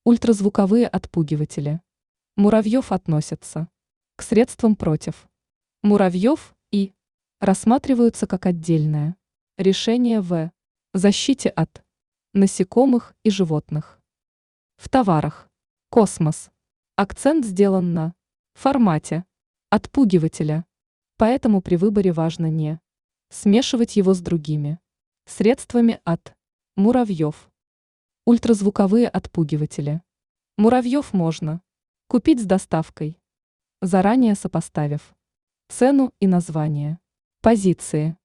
Ультразвуковые отпугиватели. Муравьев относятся к средствам против муравьев и рассматриваются как отдельное решение в защите от насекомых и животных. В товарах. Космос. Акцент сделан на формате отпугивателя, поэтому при выборе важно не смешивать его с другими средствами от муравьев. Ультразвуковые отпугиватели. Муравьев можно купить с доставкой, заранее сопоставив цену и название позиции.